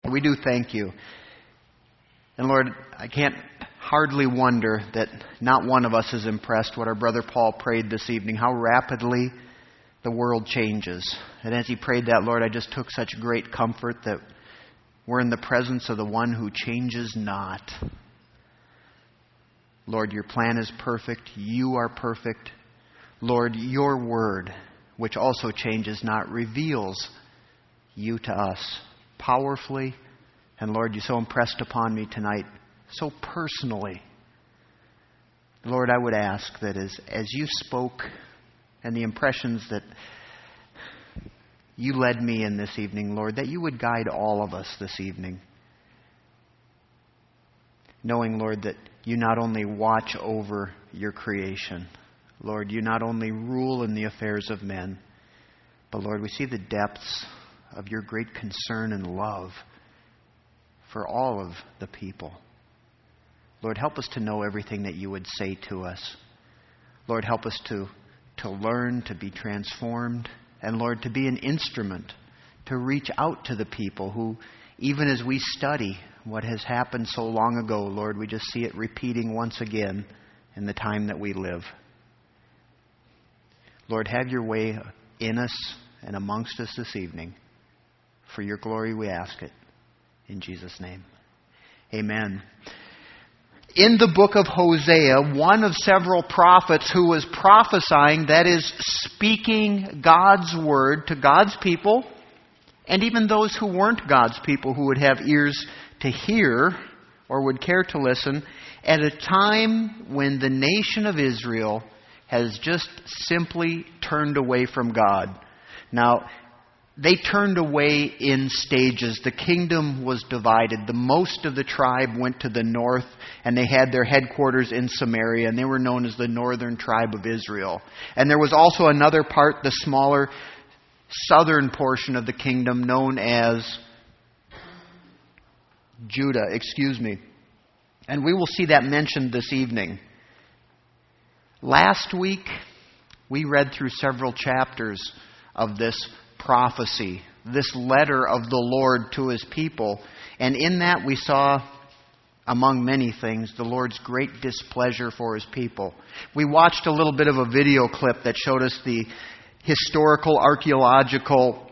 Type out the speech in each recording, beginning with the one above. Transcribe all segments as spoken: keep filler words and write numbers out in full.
We do thank you. And Lord, I can't hardly wonder that not one of us is impressed what our brother Paul prayed this evening, how rapidly the world changes. And as he prayed that, Lord, I just took such great comfort that we're in the presence of the one who changes not. Lord, your plan is perfect. You are perfect. Lord, your word, which also changes not, reveals you to us powerfully. And Lord, you so impressed upon me tonight, so personally. Lord, I would ask that as, as you spoke and the impressions that you led me in this evening, Lord, that you would guide all of us this evening. Knowing, Lord, that you not only watch over your creation, Lord, you not only rule in the affairs of men, but Lord, we see the depths of your great concern and love for all of the people. Lord, help us to know everything that you would say to us. Lord, help us to, to learn, to be transformed, and Lord, to be an instrument to reach out to the people who, even as we study what has happened so long ago, Lord, we just see it repeating once again in the time that we live. Lord, have your way in us and amongst us this evening. For your glory we ask it. In Jesus' name. Amen. In the book of Hosea, one of several prophets who was prophesying, that is, speaking God's word to God's people, and even those who weren't God's people who would have ears to hear or would care to listen, at a time when the nation of Israel has just simply turned away from God. Now, they turned away in stages. The kingdom was divided. The most of the tribe went to the north, and they had their headquarters in Samaria, and they were known as the northern tribe of Israel. And there was also another part, the smaller southern portion of the kingdom, known as Judah, excuse me. And we will see that mentioned this evening. Last week, we read through several chapters of this prophecy, this letter of the Lord to His people. And in that we saw, among many things, the Lord's great displeasure for His people. We watched a little bit of a video clip that showed us the historical, archaeological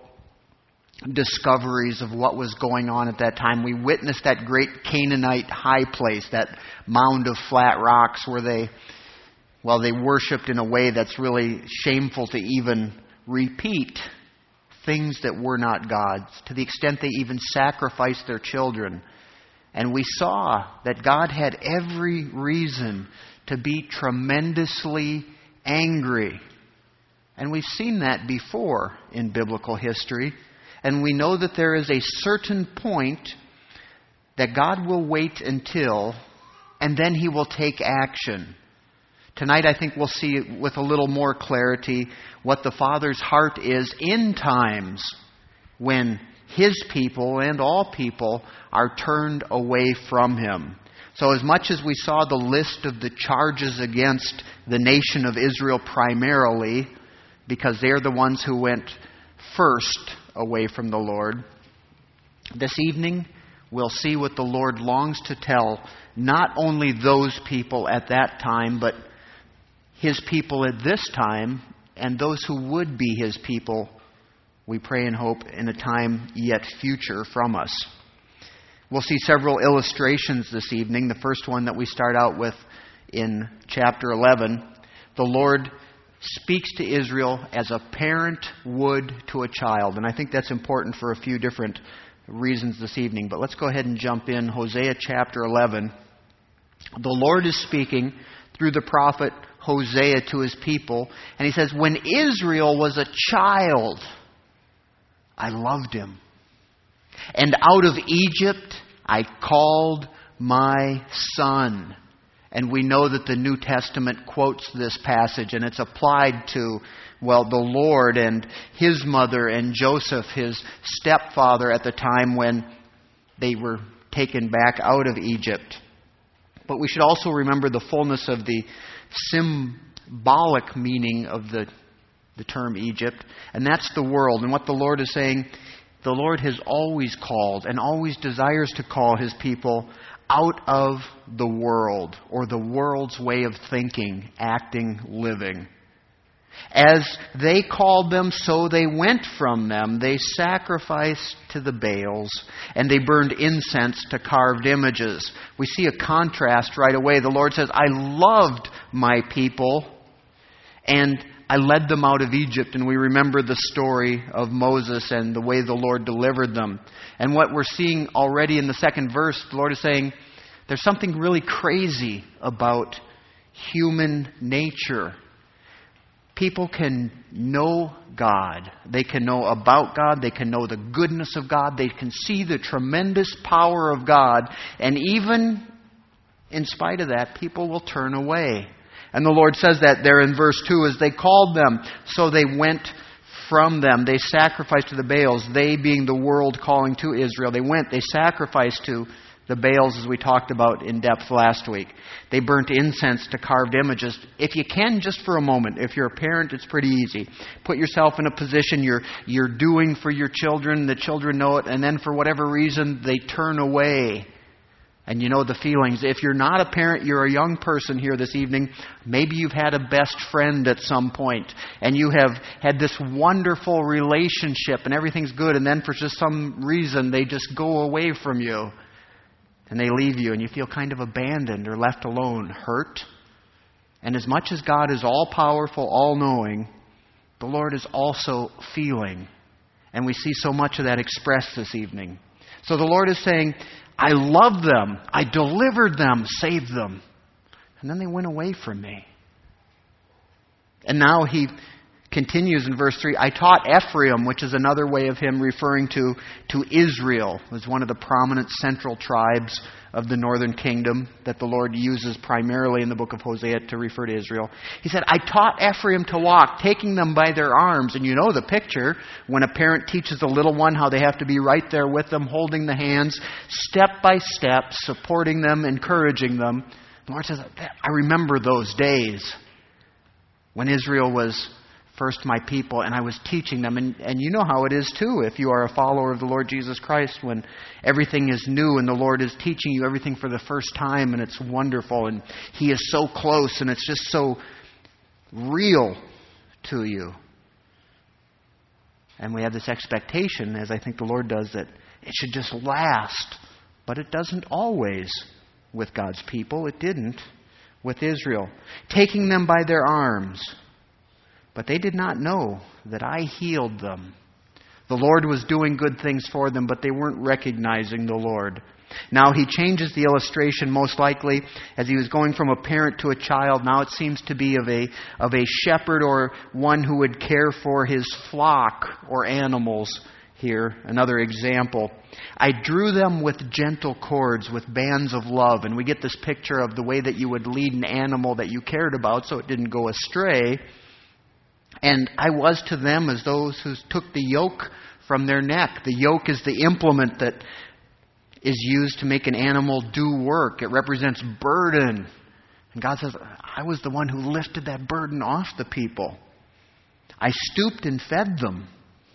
discoveries of what was going on at that time. We witnessed that great Canaanite high place, that mound of flat rocks where they, well, they worshipped in a way that's really shameful to even repeat. Things that were not God's, to the extent they even sacrificed their children. And we saw that God had every reason to be tremendously angry. And we've seen that before in biblical history. And we know that there is a certain point that God will wait until, and then He will take action. Tonight, I think we'll see with a little more clarity what the Father's heart is in times when His people and all people are turned away from Him. So as much as we saw the list of the charges against the nation of Israel primarily, because they're the ones who went first away from the Lord, this evening we'll see what the Lord longs to tell not only those people at that time, but His people at this time, and those who would be His people, we pray and hope, in a time yet future from us. We'll see several illustrations this evening. The first one that we start out with in chapter eleven. The Lord speaks to Israel as a parent would to a child. And I think that's important for a few different reasons this evening. But let's go ahead and jump in. Hosea chapter eleven. The Lord is speaking through the prophet Hosea to His people. And He says, when Israel was a child, I loved him. And out of Egypt I called my son. And we know that the New Testament quotes this passage, and it's applied to, well, the Lord and His mother and Joseph, His stepfather, at the time when they were taken back out of Egypt. But we should also remember the fullness of the symbolic meaning of the, the term Egypt, and that's the world. And what the Lord is saying, the Lord has always called and always desires to call His people out of the world, or the world's way of thinking, acting, living. As they called them, so they went from them. They sacrificed to the Baals, and they burned incense to carved images. We see a contrast right away. The Lord says, I loved my people, and I led them out of Egypt. And we remember the story of Moses and the way the Lord delivered them. And what we're seeing already in the second verse, the Lord is saying, there's something really crazy about human nature. People can know God. They can know about God. They can know the goodness of God. They can see the tremendous power of God. And even in spite of that, people will turn away. And the Lord says that there in verse two, as they called them, so they went from them. They sacrificed to the Baals, they being the world calling to Israel. They went, they sacrificed to the Baals, as we talked about in depth last week. They burnt incense to carved images. If you can, just for a moment, if you're a parent, it's pretty easy. Put yourself in a position you're you're doing for your children, the children know it, and then for whatever reason, they turn away. And you know the feelings. If you're not a parent, you're a young person here this evening. Maybe you've had a best friend at some point, and you have had this wonderful relationship, and everything's good, and then for just some reason, they just go away from you. And they leave you, and you feel kind of abandoned or left alone, hurt. And as much as God is all-powerful, all-knowing, the Lord is also feeling. And we see so much of that expressed this evening. So the Lord is saying, I love them. I delivered them, saved them. And then they went away from me. And now He continues in verse three, I taught Ephraim, which is another way of Him referring to, to Israel, as one of the prominent central tribes of the northern kingdom that the Lord uses primarily in the book of Hosea to refer to Israel. He said, I taught Ephraim to walk, taking them by their arms. And you know the picture, when a parent teaches a little one how they have to be right there with them, holding the hands, step by step, supporting them, encouraging them. The Lord says, I remember those days when Israel was first my people, and I was teaching them. And, and you know how it is too, if you are a follower of the Lord Jesus Christ, when everything is new and the Lord is teaching you everything for the first time, and it's wonderful, and He is so close, and it's just so real to you. And we have this expectation, as I think the Lord does, that it should just last. But it doesn't always with God's people. It didn't with Israel. Taking them by their arms. But they did not know that I healed them. The Lord was doing good things for them, but they weren't recognizing the Lord. Now He changes the illustration, most likely, as He was going from a parent to a child. Now it seems to be of a, of a shepherd, or one who would care for his flock or animals here. Another example. I drew them with gentle cords, with bands of love. And we get this picture of the way that you would lead an animal that you cared about so it didn't go astray. And I was to them as those who took the yoke from their neck. The yoke is the implement that is used to make an animal do work. It represents burden. And God says, I was the one who lifted that burden off the people. I stooped and fed them.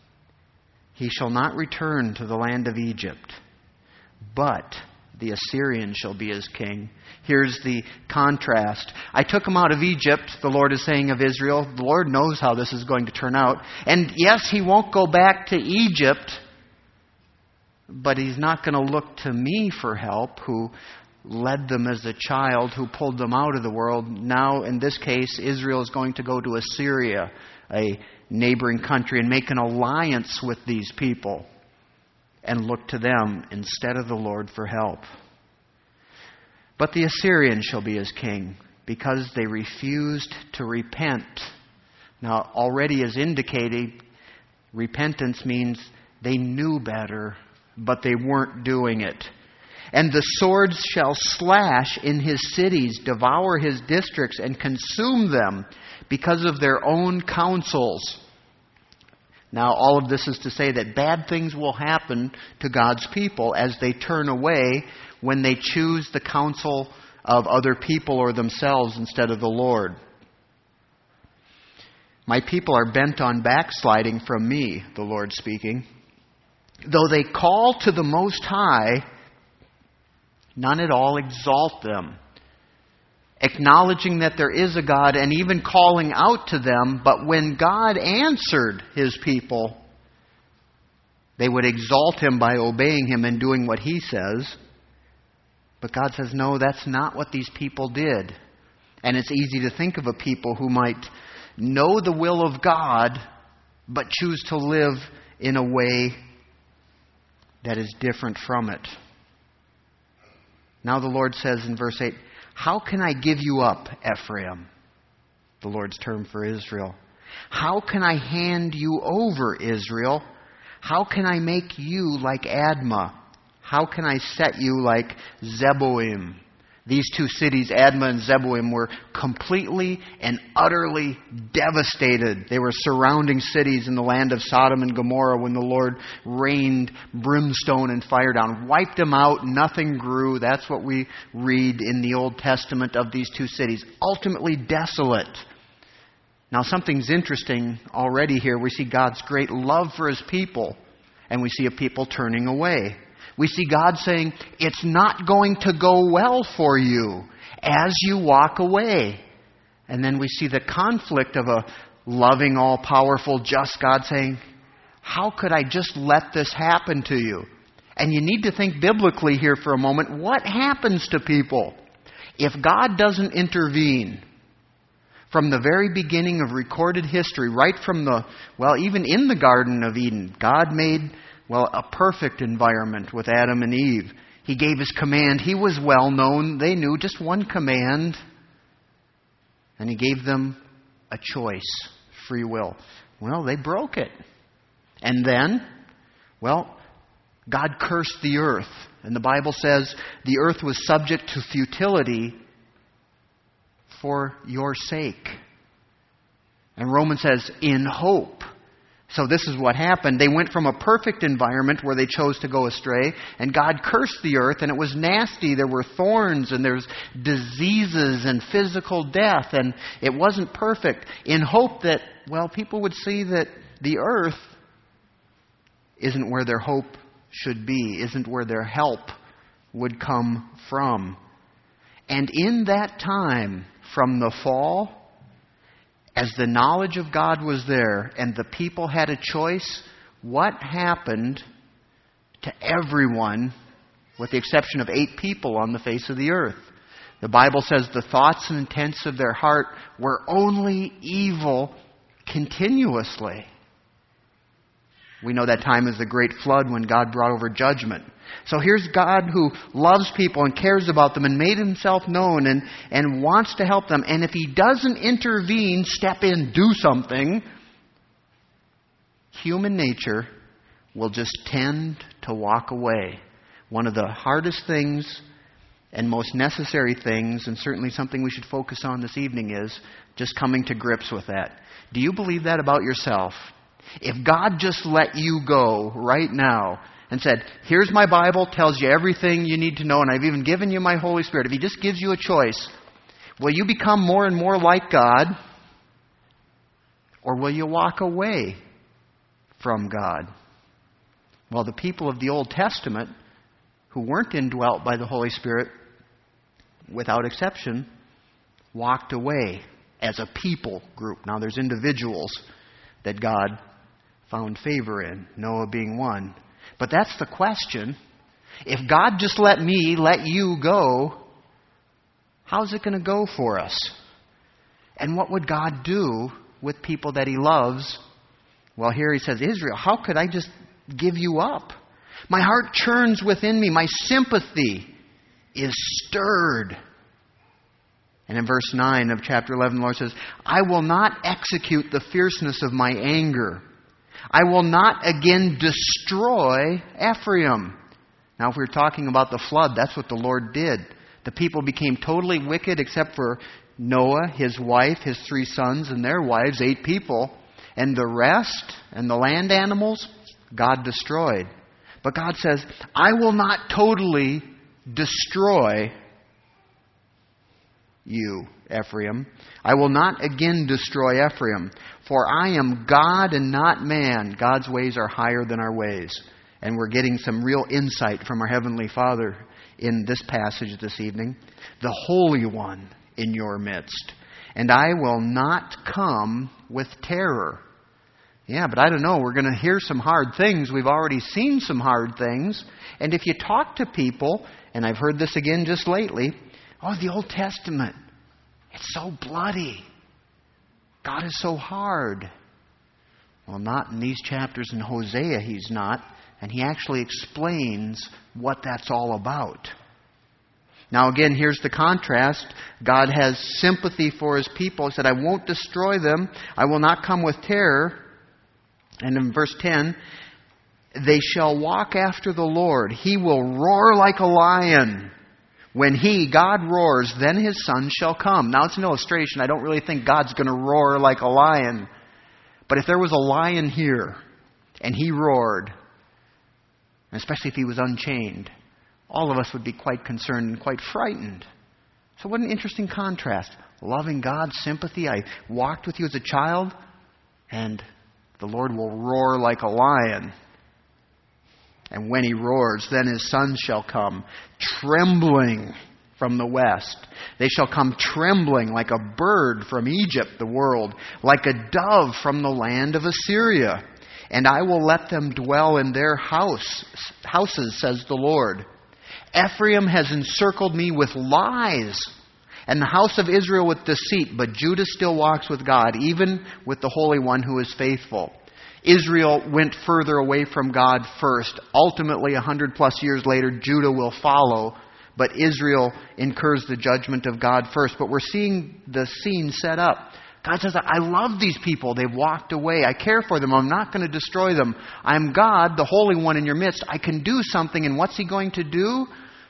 He shall not return to the land of Egypt, but the Assyrian shall be his king. Here's the contrast. I took him out of Egypt, the Lord is saying of Israel. The Lord knows how this is going to turn out. And yes, He won't go back to Egypt, but He's not going to look to me for help, who led them as a child, who pulled them out of the world. Now, in this case, Israel is going to go to Assyria, a neighboring country, and make an alliance with these people, and look to them instead of the Lord for help. But the Assyrian shall be his king, because they refused to repent. Now, already as indicated, repentance means they knew better, but they weren't doing it. And the swords shall slash in his cities, devour his districts, and consume them because of their own counsels. Now, all of this is to say that bad things will happen to God's people as they turn away when they choose the counsel of other people or themselves instead of the Lord. My people are bent on backsliding from me, the Lord speaking. though they call to the Most High, none at all exalt them, acknowledging that there is a God and even calling out to them. But when God answered His people, they would exalt Him by obeying Him and doing what He says. But God says, no, that's not what these people did. And it's easy to think of a people who might know the will of God, but choose to live in a way that is different from it. Now the Lord says in verse eight, how can I give you up, Ephraim? The Lord's term for Israel. How can I hand you over, Israel? How can I make you like Admah? How can I set you like Zeboim? These two cities, Admah and Zeboim, were completely and utterly devastated. They were surrounding cities in the land of Sodom and Gomorrah when the Lord rained brimstone and fire down. Wiped them out. Nothing grew. That's what we read in the Old Testament of these two cities. Ultimately desolate. Now something's interesting already here. We see God's great love for His people, and we see a people turning away. We see God saying, it's not going to go well for you as you walk away. And then we see the conflict of a loving, all-powerful, just God saying, how could I just let this happen to you? And you need to think biblically here for a moment. What happens to people if God doesn't intervene? From the very beginning of recorded history, right from the, well, even in the Garden of Eden, God made, well, a perfect environment with Adam and Eve. He gave His command. He was well known. They knew just one command. And He gave them a choice, free will. Well, they broke it. And then, well, God cursed the earth. And the Bible says the earth was subject to futility for your sake. And Romans says, in hope. So this is what happened. They went from a perfect environment where they chose to go astray, and God cursed the earth, and it was nasty. There were thorns, and there's diseases and physical death, and it wasn't perfect. In hope that, well, people would see that the earth isn't where their hope should be, isn't where their help would come from. And in that time, from the fall, as the knowledge of God was there and the people had a choice, what happened to everyone with the exception of eight people on the face of the earth? The Bible says the thoughts and intents of their heart were only evil continuously. We know that time is the great flood when God brought over judgment. So here's God who loves people and cares about them and made Himself known and, and wants to help them. And if He doesn't intervene, step in, do something, human nature will just tend to walk away. One of the hardest things and most necessary things, and certainly something we should focus on this evening, is just coming to grips with that. Do you believe that about yourself? If God just let you go right now and said, here's my Bible, tells you everything you need to know, and I've even given you my Holy Spirit. If He just gives you a choice, will you become more and more like God? Or will you walk away from God? Well, the people of the Old Testament who weren't indwelt by the Holy Spirit, without exception, walked away as a people group. Now, there's individuals that God found favor in, Noah being one. But that's the question. If God just let me, let you go, how's it going to go for us? And what would God do with people that He loves? Well, here He says, Israel, how could I just give you up? My heart churns within me. My sympathy is stirred. And in verse nine of chapter eleven, the Lord says, I will not execute the fierceness of my anger. I will not again destroy Ephraim. Now, if we were talking about the flood, that's what the Lord did. The people became totally wicked except for Noah, his wife, his three sons, and their wives, eight people. And the rest, and the land animals, God destroyed. But God says, I will not totally destroy you, Ephraim. I will not again destroy Ephraim, for I am God and not man. God's ways are higher than our ways. And we're getting some real insight from our Heavenly Father in this passage this evening. The Holy One in your midst. And I will not come with terror. Yeah, but I don't know. We're going to hear some hard things. We've already seen some hard things. And if you talk to people, and I've heard this again just lately, oh, the Old Testament, it's so bloody. God is so hard. Well, not in these chapters in Hosea, He's not. And He actually explains what that's all about. Now again, here's the contrast. God has sympathy for His people. He said, I won't destroy them. I will not come with terror. And in verse ten, they shall walk after the Lord. He will roar like a lion. When He, God, roars, then His Son shall come. Now it's an illustration. I don't really think God's going to roar like a lion. But if there was a lion here, and he roared, especially if he was unchained, all of us would be quite concerned and quite frightened. So what an interesting contrast. Loving God, sympathy. I walked with you as a child, and the Lord will roar like a lion. And when He roars, then His Son shall come, trembling from the west. They shall come trembling like a bird from Egypt, the world, like a dove from the land of Assyria. And I will let them dwell in their house, houses, says the Lord. Ephraim has encircled me with lies, and the house of Israel with deceit, but Judah still walks with God, even with the Holy One who is faithful. Israel went further away from God first. Ultimately, a hundred plus years later, Judah will follow, but Israel incurs the judgment of God first. But we're seeing the scene set up. God says, I love these people. They've walked away. I care for them. I'm not going to destroy them. I'm God, the Holy One in your midst. I can do something. And what's He going to do?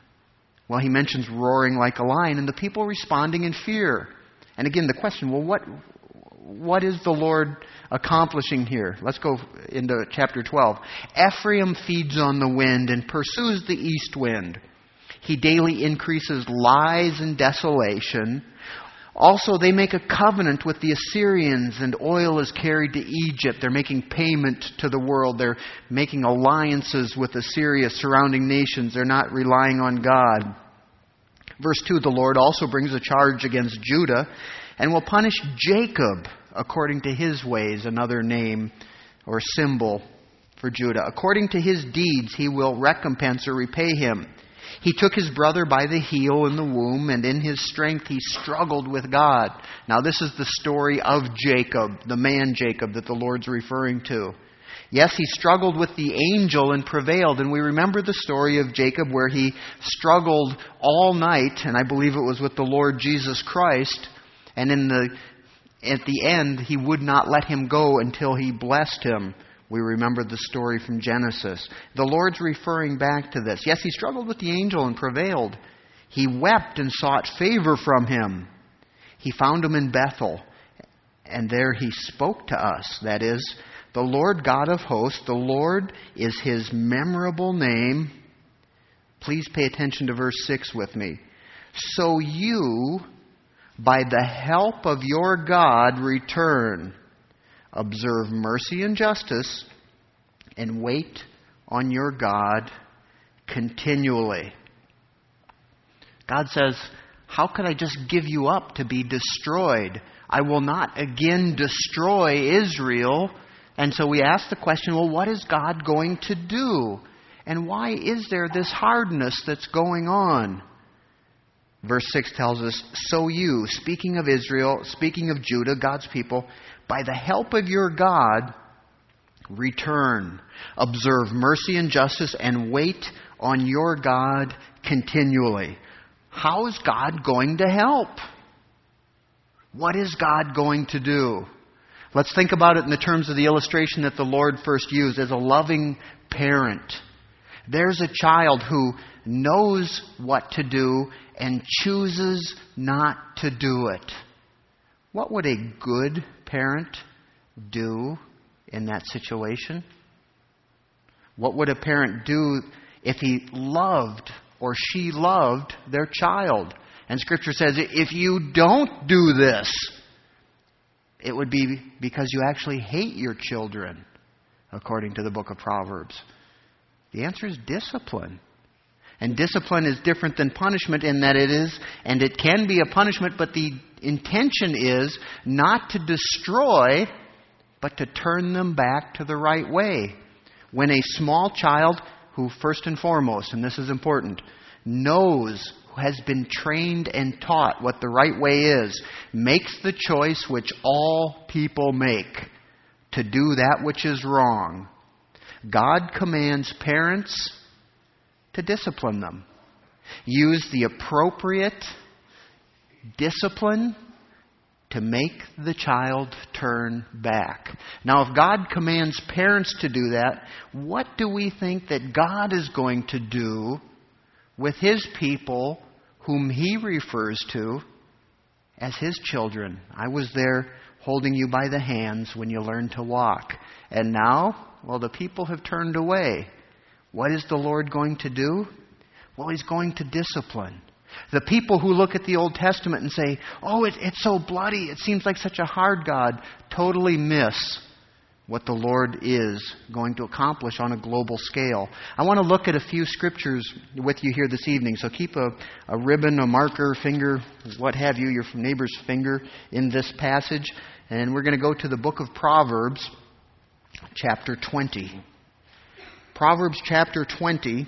Well, He mentions roaring like a lion and the people responding in fear. And again, the question, well, what, what is the Lord accomplishing here? Let's go into chapter twelve. Ephraim feeds on the wind and pursues the east wind. He daily increases lies and desolation. Also, they make a covenant with the Assyrians, and oil is carried to Egypt. They're making payment to the world. They're making alliances with Assyria, surrounding nations. They're not relying on God. Verse two, the Lord also brings a charge against Judah and will punish Jacob according to his ways, another name or symbol for Judah. According to his deeds, He will recompense or repay him. He took his brother by the heel in the womb, and in his strength he struggled with God. Now this is the story of Jacob, the man Jacob that the Lord's referring to. Yes, he struggled with the angel and prevailed. And we remember the story of Jacob where he struggled all night, and I believe it was with the Lord Jesus Christ. And in the at the end, He would not let him go until He blessed him. We remember the story from Genesis. The Lord's referring back to this. Yes, he struggled with the angel and prevailed. He wept and sought favor from him. He found him in Bethel, and there He spoke to us. That is, the Lord God of hosts, the Lord is His memorable name. Please pay attention to verse six with me. So you, by the help of your God, return. Observe mercy and justice, and wait on your God continually. God says, how could I just give you up to be destroyed? I will not again destroy Israel. And so we ask the question, well, what is God going to do? And why is there this hardness that's going on? Verse six tells us, so you, speaking of Israel, speaking of Judah, God's people, by the help of your God, return, observe mercy and justice, and wait on your God continually. How is God going to help? What is God going to do? Let's think about it in the terms of the illustration that the Lord first used as a loving parent. There's a child who knows what to do and chooses not to do it. What would a good parent do in that situation? What would a parent do if he loved or she loved their child? And Scripture says, if you don't do this, it would be because you actually hate your children, according to the book of Proverbs. The answer is discipline. And discipline is different than punishment in that it is, and it can be a punishment, but the intention is not to destroy, but to turn them back to the right way. When a small child, who first and foremost, and this is important, knows, has been trained and taught what the right way is, makes the choice which all people make, to do that which is wrong, God commands parents to discipline them. Use the appropriate discipline to make the child turn back. Now, if God commands parents to do that, what do we think that God is going to do with His people whom He refers to as His children? I was there holding you by the hands when you learned to walk. And now, well, the people have turned away. What is the Lord going to do? Well, He's going to discipline. The people who look at the Old Testament and say, oh, it, it's so bloody, it seems like such a hard God, totally miss what the Lord is going to accomplish on a global scale. I want to look at a few scriptures with you here this evening. So keep a, a ribbon, a marker, finger, what have you, your neighbor's finger in this passage. And we're going to go to the book of Proverbs, chapter twenty. Proverbs chapter twenty,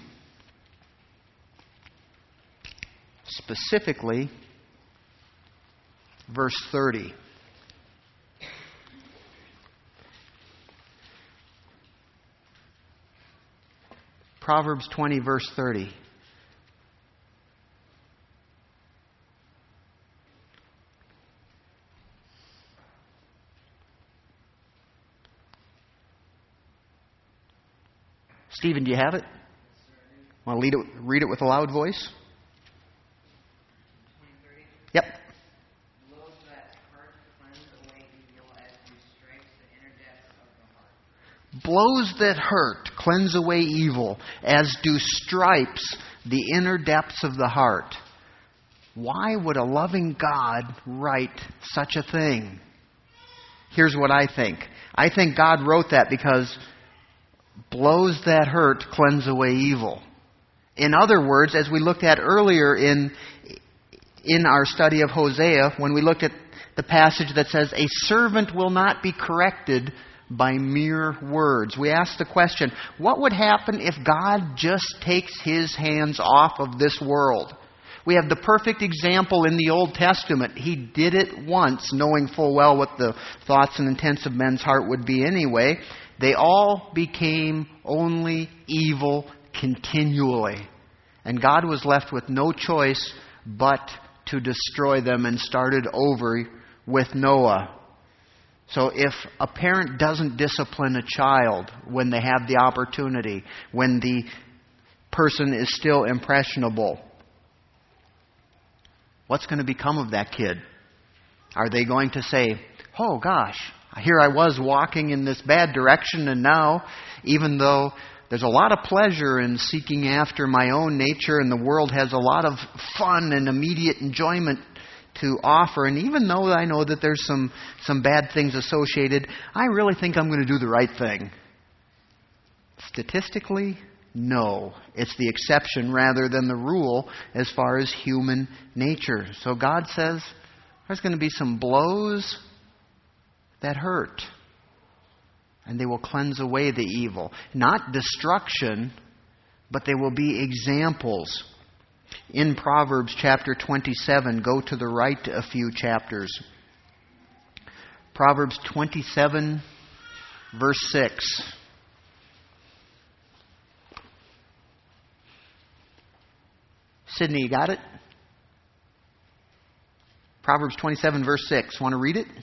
specifically verse thirty. Proverbs twenty, verse thirty. Stephen, do you have it? Want to read it, read it with a loud voice? Yep. Blows that hurt cleanse away evil as do stripes the inner depths of the heart. Blows that hurt cleanse away evil, as do stripes the inner depths of the heart. Why would a loving God write such a thing? Here's what I think. I think God wrote that because blows that hurt cleanse away evil. In other words, as we looked at earlier in in our study of Hosea, when we looked at the passage that says, a servant will not be corrected by mere words. We asked the question, what would happen if God just takes His hands off of this world? We have the perfect example in the Old Testament. He did it once, knowing full well what the thoughts and intents of men's heart would be anyway. They all became only evil continually. And God was left with no choice but to destroy them and started over with Noah. So if a parent doesn't discipline a child when they have the opportunity, when the person is still impressionable, what's going to become of that kid? Are they going to say, oh gosh, here I was walking in this bad direction, and now, even though there's a lot of pleasure in seeking after my own nature, and the world has a lot of fun and immediate enjoyment to offer, and even though I know that there's some, some bad things associated, I really think I'm going to do the right thing. Statistically, no. It's the exception rather than the rule as far as human nature. So God says there's going to be some blows that hurt, and they will cleanse away the evil. Not destruction, but they will be examples. In Proverbs chapter twenty-seven, go to the right a few chapters. Proverbs twenty-seven, verse six. Sydney, you got it? Proverbs twenty-seven, verse six. Want to read it?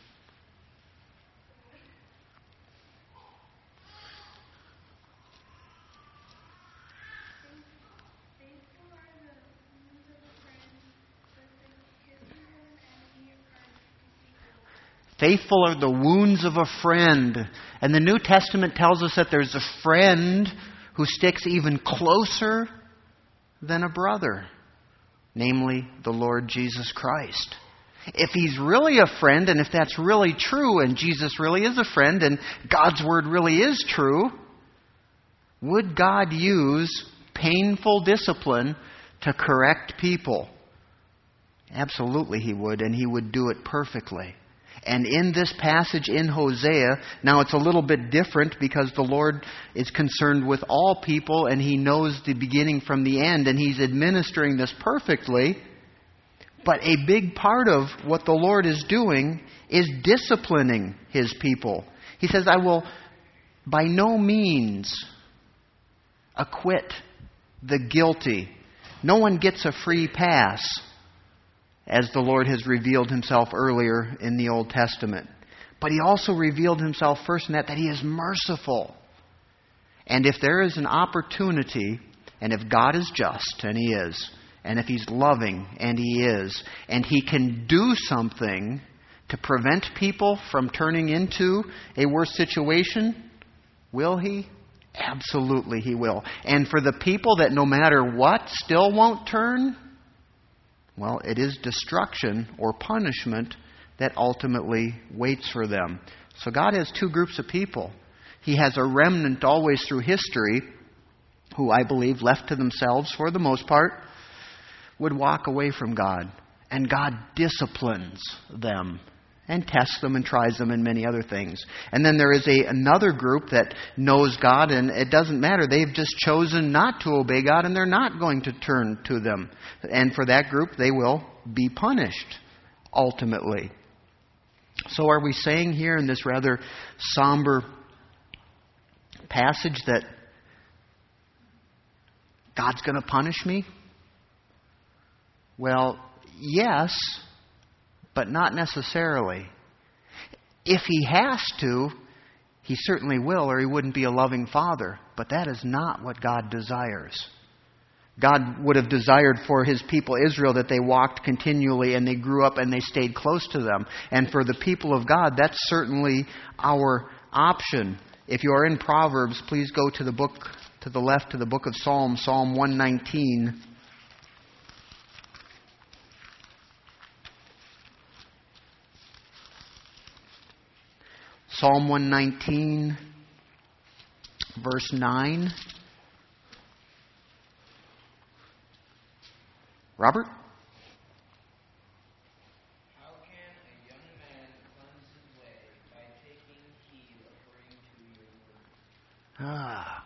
Faithful are the wounds of a friend. And the New Testament tells us that there's a friend who sticks even closer than a brother, namely the Lord Jesus Christ. If He's really a friend, and if that's really true, and Jesus really is a friend, and God's Word really is true, Would God use painful discipline to correct people? Absolutely He would, and He would do it perfectly. And in this passage in Hosea, now it's a little bit different because the Lord is concerned with all people and He knows the beginning from the end and He's administering this perfectly. But a big part of what the Lord is doing is disciplining His people. He says, I will by no means acquit the guilty. No one gets a free pass, as the Lord has revealed Himself earlier in the Old Testament. But He also revealed Himself first in that, that He is merciful. And if there is an opportunity, and if God is just, and He is, and if He's loving, and He is, and He can do something to prevent people from turning into a worse situation, will He? Absolutely He will. And for the people that no matter what still won't turn, well, it is destruction or punishment that ultimately waits for them. So God has two groups of people. He has a remnant always through history who, I believe, left to themselves for the most part, would walk away from God. And God disciplines them and tests them and tries them and many other things. And then there is a another group that knows God, and it doesn't matter. They've just chosen not to obey God, and they're not going to turn to them. And for that group, they will be punished, ultimately. So are we saying here in this rather somber passage that God's going to punish me? Well, yes, but not necessarily. If He has to, He certainly will, or He wouldn't be a loving Father. But that is not what God desires. God would have desired for His people Israel that they walked continually and they grew up and they stayed close to them. And for the people of God, that's certainly our option. If you are in Proverbs, please go to the book to the left to the book of Psalms, Psalm one nineteen. Psalm one nineteen, verse nine. Robert? How can a young man cleanse his way? By taking heed according to your word. Ah.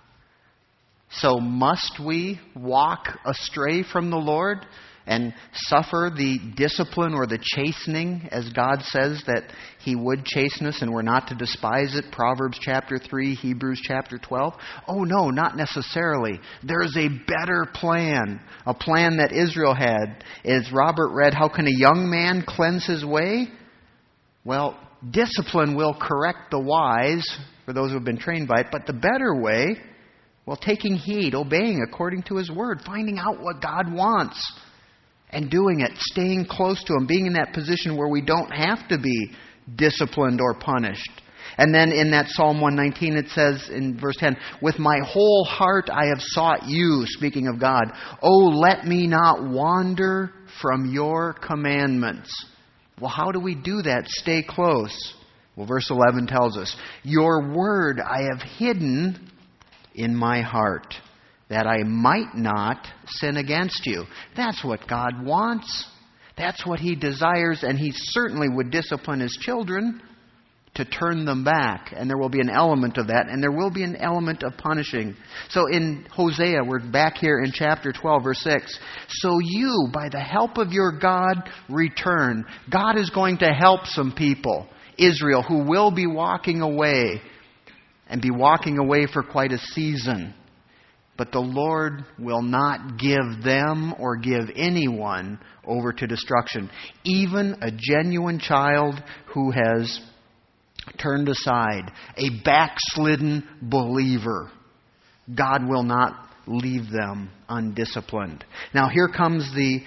So must we walk astray from the Lord and suffer the discipline or the chastening, as God says that He would chasten us and we're not to despise it? Proverbs chapter three, Hebrews chapter twelve. Oh no, not necessarily. There's a better plan. A plan that Israel had. As Robert read, how can a young man cleanse his way? Well, discipline will correct the wise, for those who have been trained by it, but the better way, well, taking heed, obeying according to His word, finding out what God wants and doing it, staying close to Him, being in that position where we don't have to be disciplined or punished. And then in that Psalm one nineteen it says in verse ten, with my whole heart I have sought you, speaking of God. Oh, let me not wander from your commandments. Well, how do we do that? Stay close. Well, verse eleven tells us, your word I have hidden in my heart, that I might not sin against you. That's what God wants. That's what He desires, and He certainly would discipline His children to turn them back. And there will be an element of that, and there will be an element of punishing. So in Hosea, we're back here in chapter twelve, verse six. So you, by the help of your God, return. God is going to help some people, Israel, who will be walking away, and be walking away for quite a season. But the Lord will not give them or give anyone over to destruction. Even a genuine child who has turned aside, a backslidden believer, God will not leave them undisciplined. Now here comes the,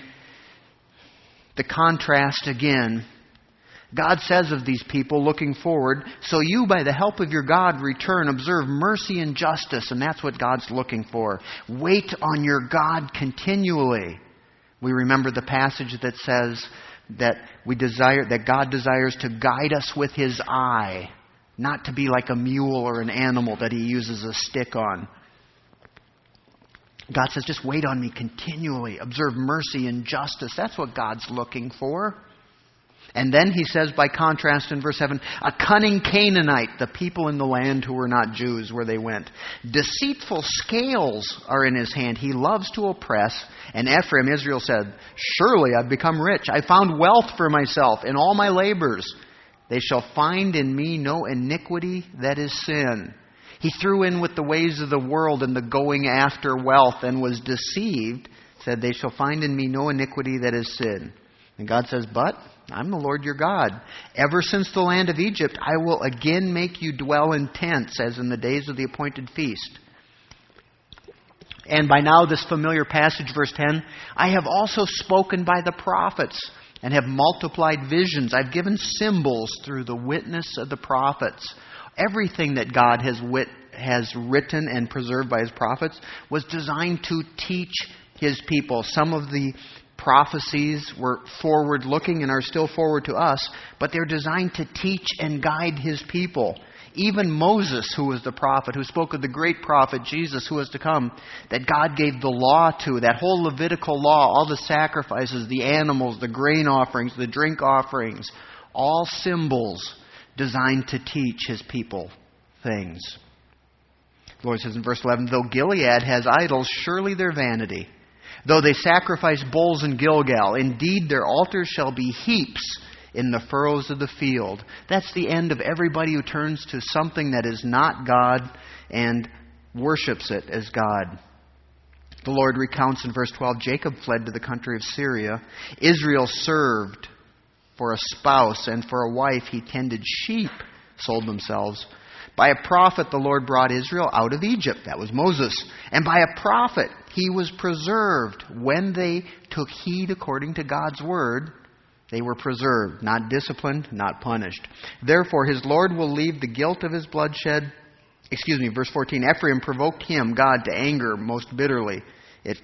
the contrast again. God says of these people looking forward, so you by the help of your God return, observe mercy and justice, and that's what God's looking for. Wait on your God continually. We remember the passage that says that we desire that God desires to guide us with His eye, not to be like a mule or an animal that He uses a stick on. God says, just wait on me continually. Observe mercy and justice. That's what God's looking for. And then he says, by contrast in verse seven, a cunning Canaanite, the people in the land who were not Jews where they went. Deceitful scales are in his hand. He loves to oppress. And Ephraim, Israel said, surely I've become rich. I found wealth for myself in all my labors. They shall find in me no iniquity that is sin. He threw in with the ways of the world and the going after wealth and was deceived. Said, they shall find in me no iniquity that is sin. And God says, but I'm the Lord your God. Ever since the land of Egypt, I will again make you dwell in tents as in the days of the appointed feast. And by now this familiar passage, verse ten, I have also spoken by the prophets and have multiplied visions. I've given symbols through the witness of the prophets. Everything that God has wit, has written and preserved by his prophets was designed to teach his people. Some of the prophecies were forward-looking and are still forward to us, but they're designed to teach and guide his people. Even Moses, who was the prophet, who spoke of the great prophet Jesus who was to come, that God gave the law to, that whole Levitical law, all the sacrifices, the animals, the grain offerings, the drink offerings, all symbols designed to teach his people things. The Lord says in verse eleven, though Gilead has idols, surely they're vanity. Though they sacrifice bulls in Gilgal, indeed their altars shall be heaps in the furrows of the field. That's the end of everybody who turns to something that is not God and worships it as God. The Lord recounts in verse twelve, Jacob fled to the country of Syria. Israel served for a spouse, and for a wife he tended sheep, sold themselves. By a prophet the Lord brought Israel out of Egypt. That was Moses. And by a prophet he was preserved. When they took heed according to God's word, they were preserved, not disciplined, not punished. Therefore his Lord will leave the guilt of his bloodshed. Excuse me, verse fourteen. Ephraim provoked him, God, to anger most bitterly. It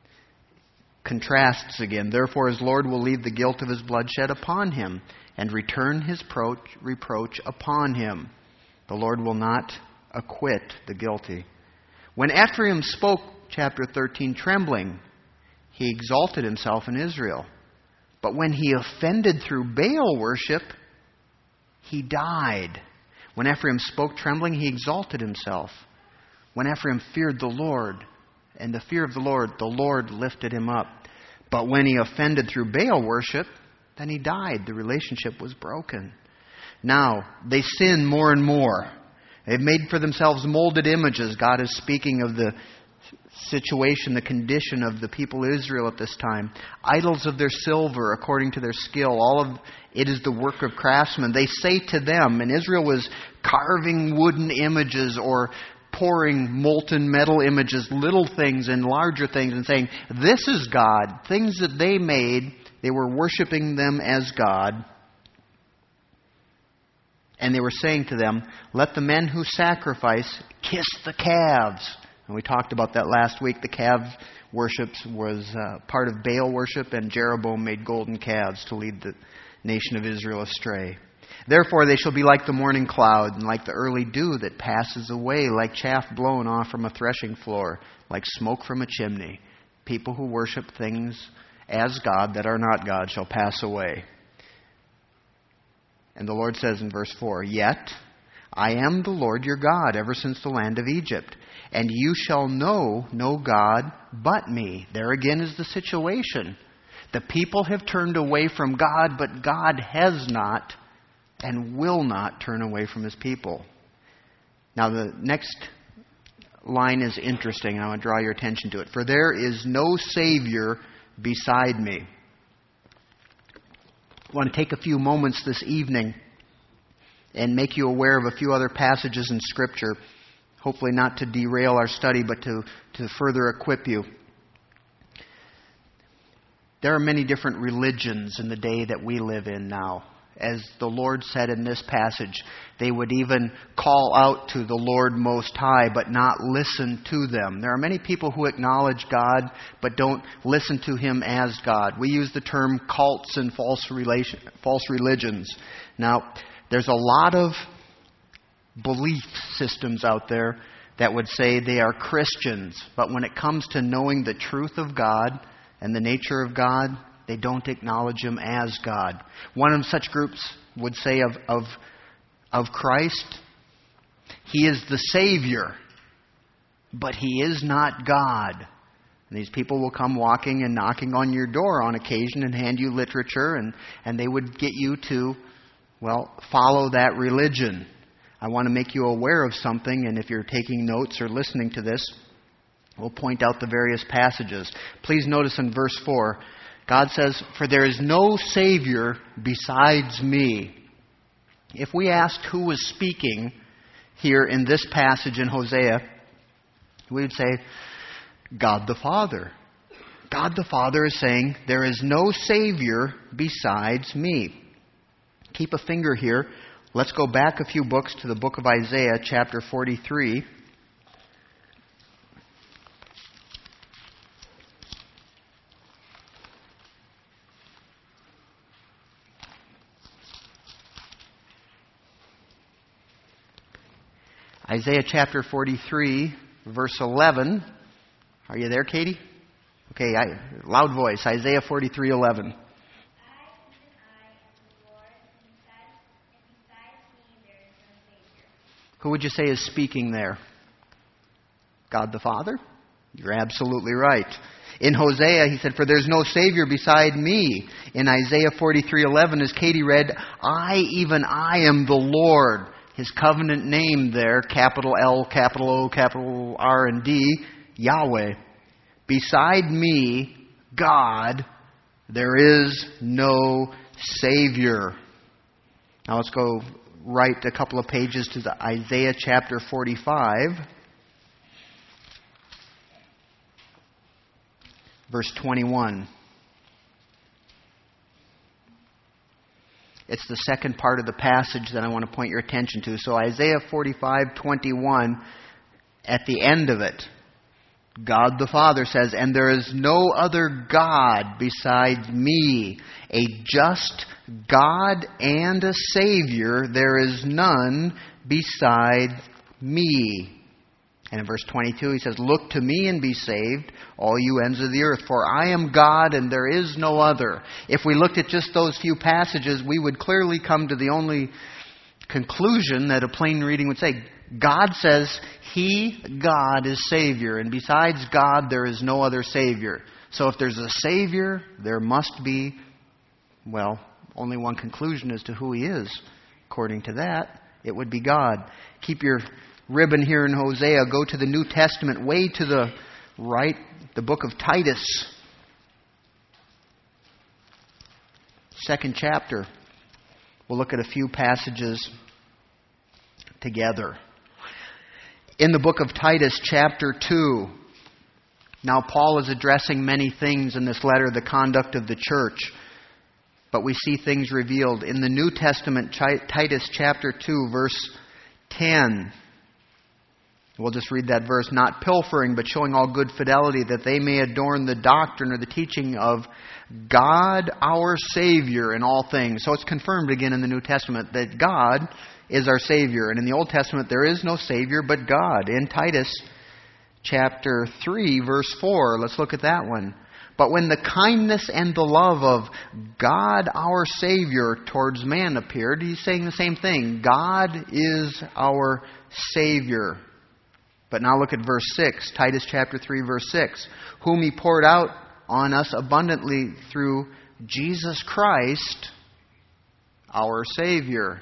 contrasts again. Therefore his Lord will leave the guilt of his bloodshed upon him and return his pro- reproach upon him. The Lord will not acquit the guilty. When Ephraim spoke, chapter thirteen, trembling, he exalted himself in Israel. But when he offended through Baal worship, he died. When Ephraim spoke trembling, he exalted himself. When Ephraim feared the Lord, and the fear of the Lord, the Lord lifted him up. But when he offended through Baal worship, then he died. The relationship was broken. Now, they sin more and more. They've made for themselves molded images. God is speaking of the situation, the condition of the people of Israel at this time. Idols of their silver, according to their skill. All of it is the work of craftsmen. They say to them, and Israel was carving wooden images or pouring molten metal images, little things and larger things, and saying, this is God. Things that they made, they were worshiping them as God. And they were saying to them, let the men who sacrifice kiss the calves. And we talked about that last week. The calf worship was uh, part of Baal worship, and Jeroboam made golden calves to lead the nation of Israel astray. Therefore they shall be like the morning cloud, and like the early dew that passes away, like chaff blown off from a threshing floor, like smoke from a chimney. People who worship things as God that are not God shall pass away. And the Lord says in verse four, yet I am the Lord your God, ever since the land of Egypt. And you shall know no God but me. There again is the situation. The people have turned away from God, but God has not and will not turn away from his people. Now the next line is interesting. I want to draw your attention to it. For there is no Savior beside me. I want to take a few moments this evening and make you aware of a few other passages in Scripture. Hopefully not to derail our study, but to, to further equip you. There are many different religions in the day that we live in now. As the Lord said in this passage, they would even call out to the Lord Most High, but not listen to them. There are many people who acknowledge God, but don't listen to Him as God. We use the term cults and false relation, false religions. Now, there's a lot of belief systems out there that would say they are Christians, but when it comes to knowing the truth of God and the nature of God, they don't acknowledge Him as God. One of such groups would say of, of, of Christ, He is the Savior, but He is not God. And these people will come walking and knocking on your door on occasion and hand you literature, and, and they would get you to, well, follow that religion. I want to make you aware of something, and if you're taking notes or listening to this, we'll point out the various passages. Please notice in verse four, God says, "For there is no Savior besides me." If we asked who was speaking here in this passage in Hosea, we would say, God the Father. God the Father is saying, there is no Savior besides me. Keep a finger here. Let's go back a few books to the book of Isaiah, chapter forty-three. Isaiah chapter forty-three, verse eleven. Are you there, Katie? Okay, I, loud voice. Isaiah forty-three, eleven. Who would you say is speaking there? God the Father? You're absolutely right. In Hosea, he said, "For there's no Savior beside me." In Isaiah forty-three, eleven, as Katie read, "I, even I, am the Lord." His covenant name there, capital L, capital O, capital R, and D, Yahweh. Beside me, God, there is no Savior. Now let's go right a couple of pages to the Isaiah chapter forty-five, verse twenty-one. It's the second part of the passage that I want to point your attention to. So Isaiah forty-five, twenty-one, at the end of it, God the Father says, "And there is no other God besides me, a just God and a Savior. There is none beside me." And in verse twenty-two, he says, "Look to me and be saved, all you ends of the earth, for I am God and there is no other." If we looked at just those few passages, we would clearly come to the only conclusion that a plain reading would say. God says He, God, is Savior, and besides God, there is no other Savior. So if there's a Savior, there must be, well, only one conclusion as to who He is. According to that, it would be God. Keep your ribbon here in Hosea. Go to the New Testament, way to the right, the book of Titus. Second chapter. We'll look at a few passages together. In the book of Titus, chapter two. Now, Paul is addressing many things in this letter, the conduct of the church. But we see things revealed. In the New Testament, Titus chapter two, verse ten. We'll just read that verse. "Not pilfering, but showing all good fidelity, that they may adorn the doctrine or the teaching of God our Savior in all things." So it's confirmed again in the New Testament that God is our Savior. And in the Old Testament, there is no Savior but God. In Titus chapter three, verse four, let's look at that one. "But when the kindness and the love of God our Savior towards man appeared," he's saying the same thing. God is our Savior. But now look at verse six, Titus chapter three, verse six. "Whom He poured out on us abundantly through Jesus Christ, our Savior."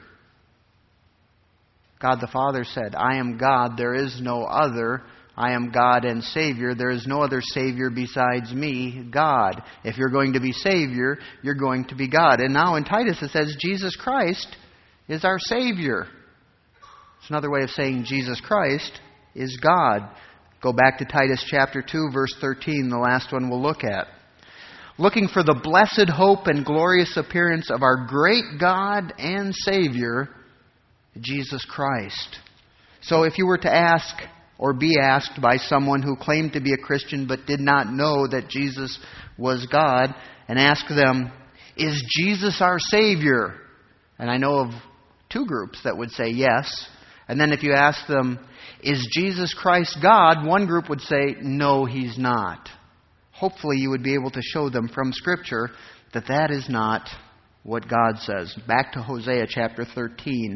God the Father said, "I am God, there is no other. I am God and Savior. There is no other Savior besides me, God." If you're going to be Savior, you're going to be God. And now in Titus it says Jesus Christ is our Savior. It's another way of saying Jesus Christ is God. Go back to Titus chapter two, verse thirteen, the last one we'll look at. "Looking for the blessed hope and glorious appearance of our great God and Savior, Jesus Christ." So if you were to ask or be asked by someone who claimed to be a Christian but did not know that Jesus was God, and ask them, "Is Jesus our Savior?" And I know of two groups that would say yes. And then if you ask them, is Jesus Christ God? One group would say, no, He's not. Hopefully you would be able to show them from Scripture that that is not what God says. Back to Hosea chapter thirteen.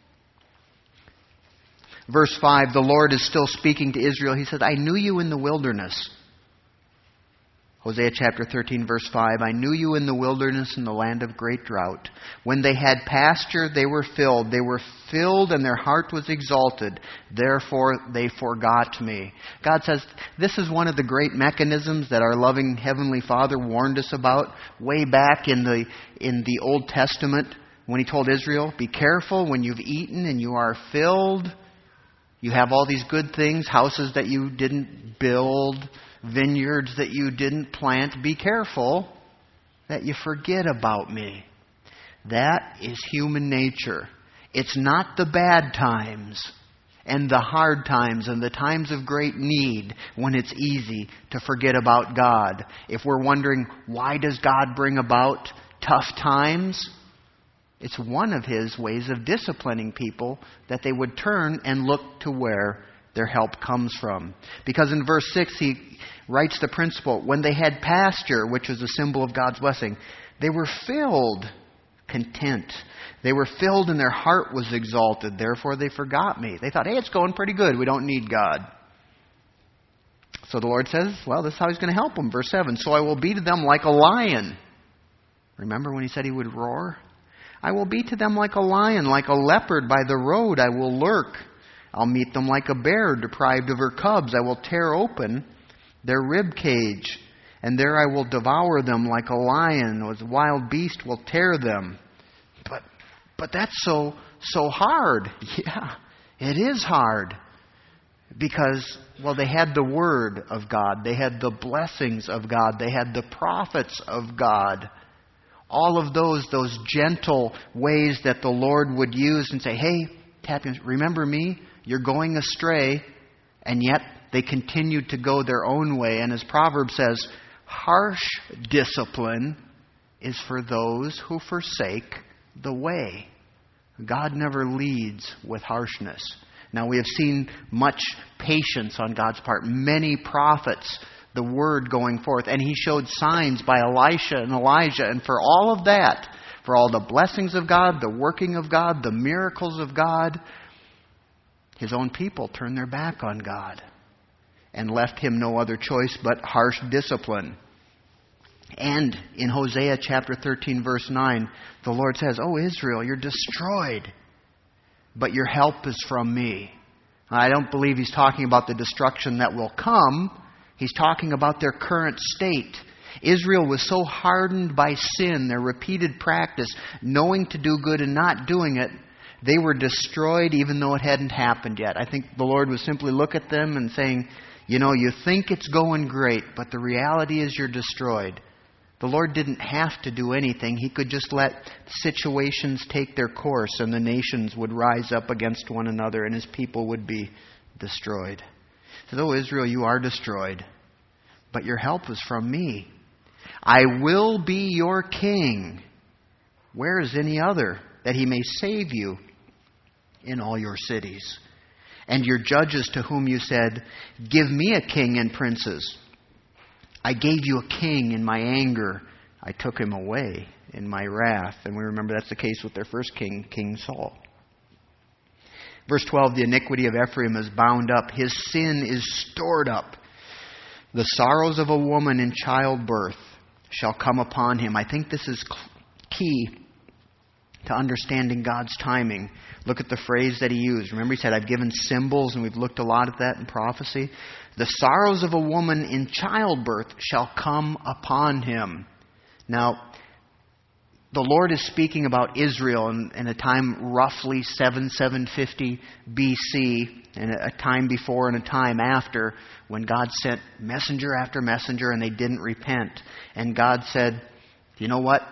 Verse five, the Lord is still speaking to Israel. He said, I knew you in the wilderness. Hosea chapter thirteen, verse five, I knew you in the wilderness in the land of great drought. When they had pasture, they were filled. They were filled and their heart was exalted. Therefore, they forgot me. God says, this is one of the great mechanisms that our loving Heavenly Father warned us about way back in the, in the Old Testament when He told Israel, be careful when you've eaten and you are filled. You have all these good things, houses that you didn't build, vineyards that you didn't plant. Be careful that you forget about me. That is human nature. It's not the bad times and the hard times and the times of great need when it's easy to forget about God. If we're wondering, why does God bring about tough times? It's one of His ways of disciplining people, that they would turn and look to where their help comes from. Because in verse six, He writes the principle, when they had pasture, which was a symbol of God's blessing, they were filled, content. They were filled and their heart was exalted. Therefore they forgot me. They thought, hey, it's going pretty good. We don't need God. So the Lord says, well, this is how He's going to help them. Verse seven, so I will be to them like a lion. Remember when He said He would roar? I will be to them like a lion, like a leopard by the road I will lurk. I'll meet them like a bear deprived of her cubs. I will tear open their rib cage, and there I will devour them like a lion, or a wild beast will tear them. But but that's so so hard. Yeah, it is hard. Because, well, they had the Word of God. They had the blessings of God. They had the prophets of God. All of those, those gentle ways that the Lord would use and say, hey, Tappians, remember me? You're going astray. And yet they continued to go their own way. And as Proverbs says, harsh discipline is for those who forsake the way. God never leads with harshness. Now we have seen much patience on God's part. Many prophets, the word going forth. And He showed signs by Elisha and Elijah. And for all of that, for all the blessings of God, the working of God, the miracles of God, His own people turned their back on God and left Him no other choice but harsh discipline. And in Hosea chapter thirteen, verse nine, the Lord says, oh, Israel, you're destroyed, but your help is from me. I don't believe He's talking about the destruction that will come. He's talking about their current state. Israel was so hardened by sin, their repeated practice, knowing to do good and not doing it, they were destroyed even though it hadn't happened yet. I think the Lord would simply look at them and saying, you know, you think it's going great, but the reality is you're destroyed. The Lord didn't have to do anything. He could just let situations take their course and the nations would rise up against one another and His people would be destroyed. He said, oh, Israel, you are destroyed, but your help is from me. I will be your king. Where is any other, that He may save you in all your cities? And your judges to whom you said, give me a king and princes. I gave you a king in my anger. I took him away in my wrath. And we remember that's the case with their first king, King Saul. Verse twelve, the iniquity of Ephraim is bound up. His sin is stored up. The sorrows of a woman in childbirth shall come upon him. I think this is key to understanding God's timing. Look at the phrase that He used. Remember He said, I've given symbols, and we've looked a lot at that in prophecy. The sorrows of a woman in childbirth shall come upon him. Now, the Lord is speaking about Israel in, in a time roughly seven, seven fifty B C, and a time before and a time after, when God sent messenger after messenger and they didn't repent. And God said, you know what?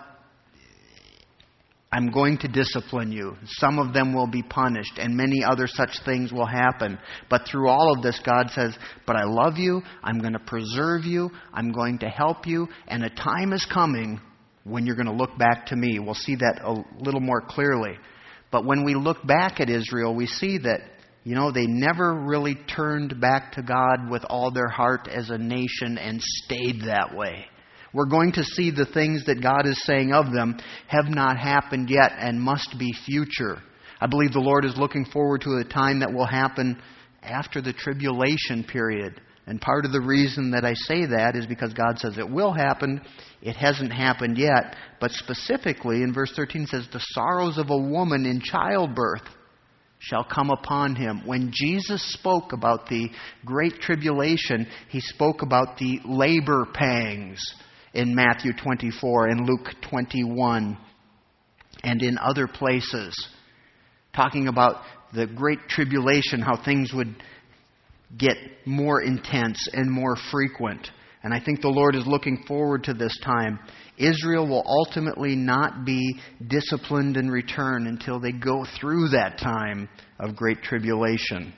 I'm going to discipline you. Some of them will be punished, and many other such things will happen. But through all of this, God says, but I love you, I'm going to preserve you, I'm going to help you, and a time is coming when you're going to look back to me. We'll see that a little more clearly. But when we look back at Israel, we see that, you know, they never really turned back to God with all their heart as a nation and stayed that way. We're going to see the things that God is saying of them have not happened yet and must be future. I believe the Lord is looking forward to a time that will happen after the tribulation period. And part of the reason that I say that is because God says it will happen. It hasn't happened yet. But specifically, in verse thirteen it says, the sorrows of a woman in childbirth shall come upon him. When Jesus spoke about the great tribulation, He spoke about the labor pangs in Matthew twenty-four and Luke twenty-one and in other places, talking about the great tribulation, how things would get more intense and more frequent. And I think the Lord is looking forward to this time. Israel will ultimately not be disciplined and return until they go through that time of great tribulation.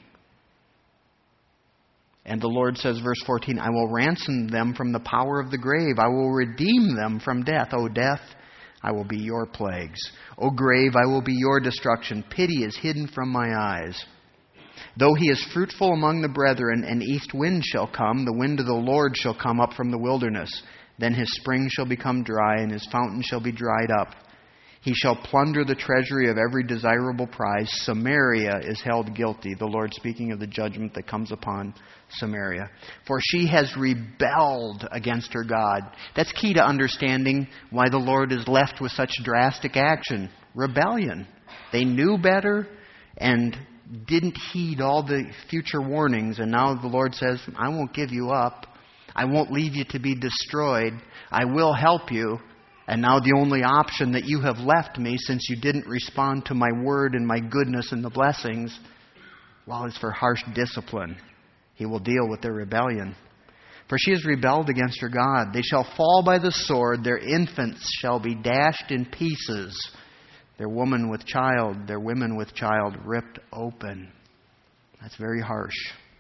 And the Lord says, verse fourteen, I will ransom them from the power of the grave. I will redeem them from death. O death, I will be your plagues. O grave, I will be your destruction. Pity is hidden from my eyes. Though he is fruitful among the brethren, an east wind shall come, the wind of the Lord shall come up from the wilderness. Then his spring shall become dry, and his fountain shall be dried up. He shall plunder the treasury of every desirable prize. Samaria is held guilty. The Lord speaking of the judgment that comes upon Samaria. For she has rebelled against her God. That's key to understanding why the Lord is left with such drastic action. Rebellion. They knew better and didn't heed all the future warnings. And now the Lord says, I won't give you up. I won't leave you to be destroyed. I will help you. And now the only option that you have left me, since you didn't respond to my word and my goodness and the blessings, well, it's for harsh discipline. He will deal with their rebellion. For she has rebelled against her God. They shall fall by the sword. Their infants shall be dashed in pieces. Their woman with child, their women with child ripped open. That's very harsh.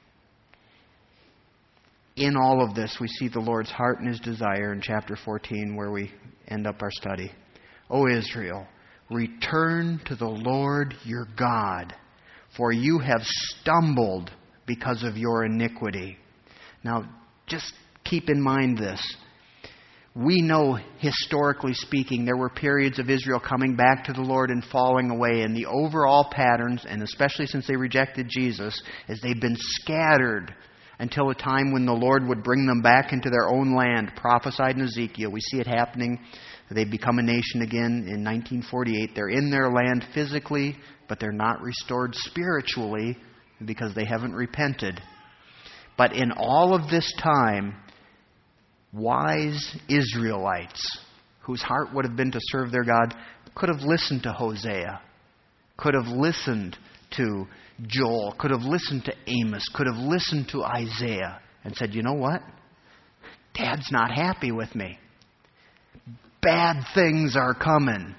In all of this, we see the Lord's heart and His desire in chapter fourteen, where we end up our study. O Israel, return to the Lord your God, for you have stumbled because of your iniquity. Now, just keep in mind this. We know, historically speaking, there were periods of Israel coming back to the Lord and falling away. And the overall patterns, and especially since they rejected Jesus, is they've been scattered until a time when the Lord would bring them back into their own land, prophesied in Ezekiel. We see it happening. They become a nation again in nineteen forty-eight. They're in their land physically, but they're not restored spiritually because they haven't repented. But in all of this time, wise Israelites, whose heart would have been to serve their God, could have listened to Hosea, could have listened to Joel, could have listened to Amos, could have listened to Isaiah, and said, you know what? Dad's not happy with me. Bad things are coming.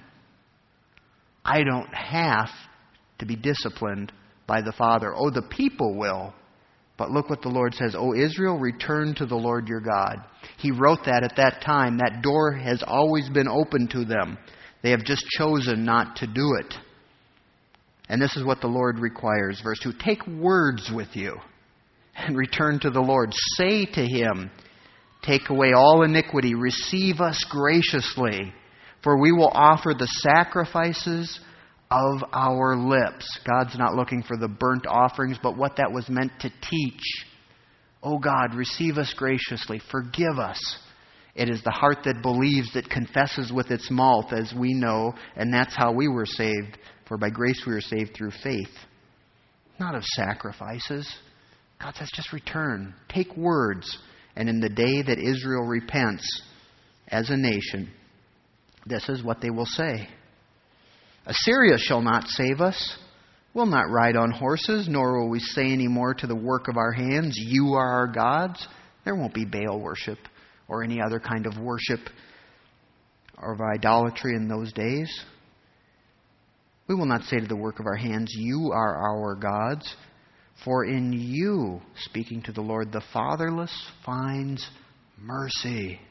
I don't have to be disciplined by the Father. Oh, the people will. But look what the Lord says. O Israel, return to the Lord your God. He wrote that at that time. That door has always been open to them. They have just chosen not to do it. And this is what the Lord requires. Verse two, take words with you and return to the Lord. Say to Him, take away all iniquity. Receive us graciously, for we will offer the sacrifices of our lips. God's not looking for the burnt offerings, but what that was meant to teach. Oh God, receive us graciously. Forgive us. It is the heart that believes, that confesses with its mouth, as we know, and that's how we were saved. For by grace we were saved through faith, not of sacrifices. God says, just return. Take words. And in the day that Israel repents as a nation, this is what they will say. Assyria shall not save us. We'll not ride on horses, nor will we say any more to the work of our hands, you are our gods. There won't be Baal worship or any other kind of worship or of idolatry in those days. We will not say to the work of our hands, you are our gods. For in you, speaking to the Lord, the fatherless finds mercy.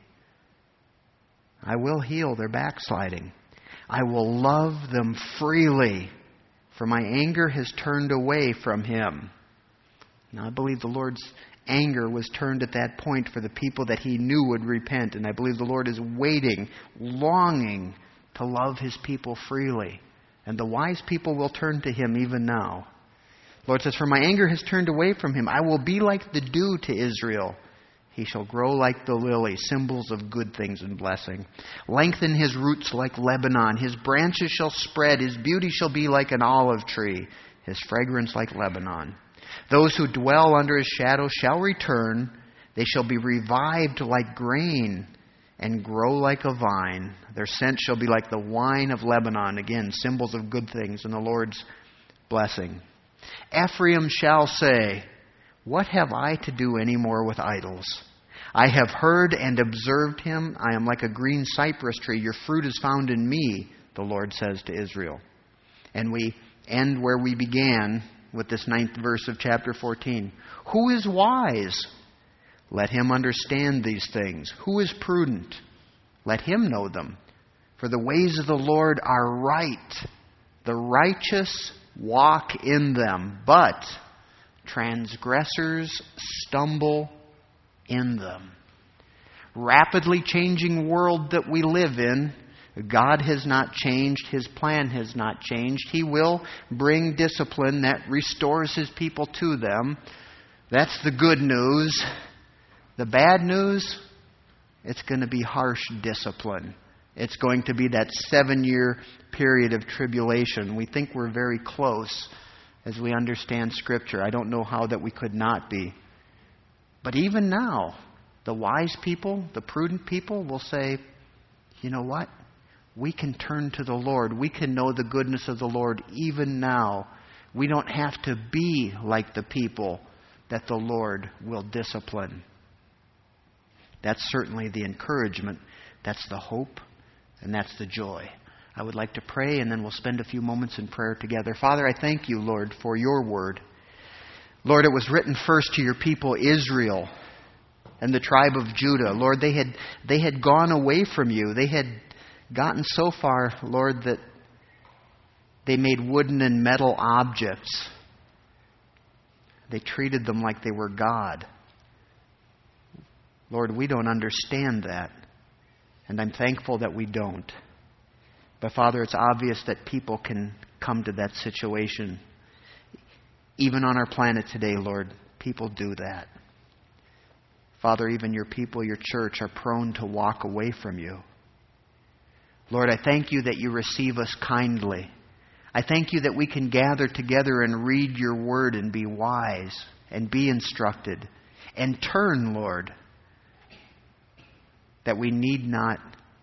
I will heal their backsliding. I will love them freely. for my anger has turned away from him. Now, I believe the Lord's anger was turned at that point for the people that he knew would repent. And I believe the Lord is waiting, longing to love his people freely. And the wise people will turn to him even now. The Lord says, for my anger has turned away from him. I will be like the dew to Israel. He shall grow like the lily, symbols of good things and blessing. Lengthen his roots like Lebanon. His branches shall spread. His beauty shall be like an olive tree. His fragrance like Lebanon. Those who dwell under his shadow shall return. They shall be revived like grain and grow like a vine. Their scent shall be like the wine of Lebanon. Again, symbols of good things and the Lord's blessing. Ephraim shall say, what have I to do any more with idols? I have heard and observed him. I am like a green cypress tree. Your fruit is found in me, the Lord says to Israel. And we end where we began with this ninth verse of chapter fourteen. Who is wise? Let him understand these things. Who is prudent? Let him know them. For the ways of the Lord are right. The righteous walk in them, but transgressors stumble in them. Rapidly changing world that we live in, God has not changed. His plan has not changed. He will bring discipline that restores his people to them. That's the good news. The bad news, it's going to be harsh discipline. It's going to be that seven-year period of tribulation. We think we're very close as we understand Scripture. I don't know how that we could not be. But even now, the wise people, the prudent people will say, you know what? We can turn to the Lord. We can know the goodness of the Lord even now. We don't have to be like the people that the Lord will discipline. That's certainly the encouragement. That's the hope. And that's the joy. I would like to pray, and then we'll spend a few moments in prayer together. Father, I thank you, Lord, for your word. Lord, it was written first to your people Israel and the tribe of Judah. Lord, they had they had gone away from you. They had gotten so far, Lord, that they made wooden and metal objects. They treated them like they were God. Lord, we don't understand that. And I'm thankful that we don't. But Father, it's obvious that people can come to that situation. Even on our planet today, Lord, people do that. Father, even your people, your church, are prone to walk away from you. Lord, I thank you that you receive us kindly. I thank you that we can gather together and read your word and be wise and be instructed and turn, Lord, that we need not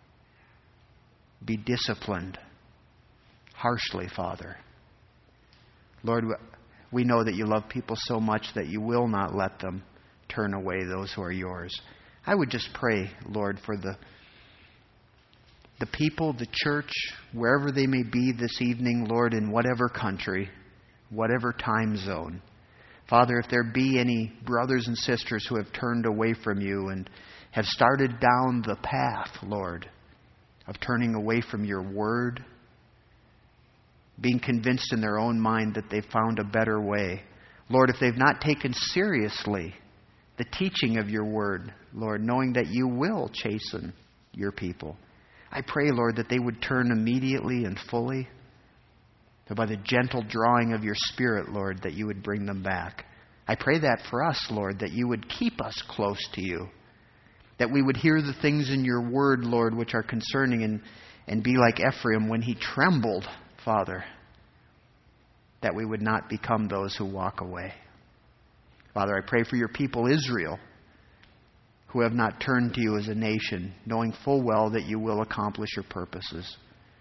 be disciplined harshly, Father. Lord, we know that you love people so much that you will not let them turn away those who are yours. I would just pray, Lord, for the the people, the church, wherever they may be this evening, Lord, in whatever country, whatever time zone. Father, if there be any brothers and sisters who have turned away from you and have started down the path, Lord, of turning away from your word, being convinced in their own mind that they've found a better way. Lord, if they've not taken seriously the teaching of your word, Lord, knowing that you will chasten your people, I pray, Lord, that they would turn immediately and fully, that by the gentle drawing of your Spirit, Lord, that you would bring them back. I pray that for us, Lord, that you would keep us close to you, that we would hear the things in your word, Lord, which are concerning, and, and be like Ephraim when he trembled, Father, that we would not become those who walk away. Father, I pray for your people, Israel, who have not turned to you as a nation, knowing full well that you will accomplish your purposes.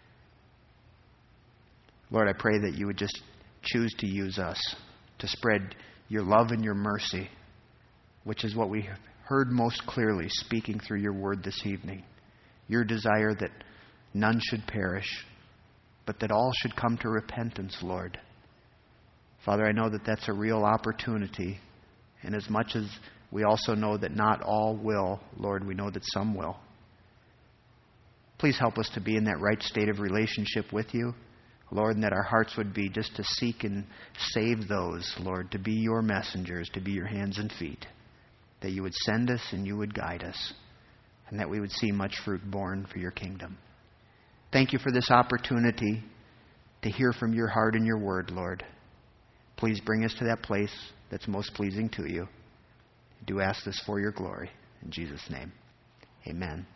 Lord, I pray that you would just choose to use us to spread your love and your mercy, which is what we heard most clearly speaking through your word this evening. Your desire that none should perish, but that all should come to repentance, Lord. Father, I know that that's a real opportunity, and as much as we also know that not all will, Lord, we know that some will. Please help us to be in that right state of relationship with you. Lord, and that our hearts would be just to seek and save those, Lord, to be your messengers, to be your hands and feet. That you would send us and you would guide us, and that we would see much fruit born for your kingdom. Thank you for this opportunity to hear from your heart and your word, Lord. Please bring us to that place that's most pleasing to you. I do ask this for your glory. In Jesus' name, amen.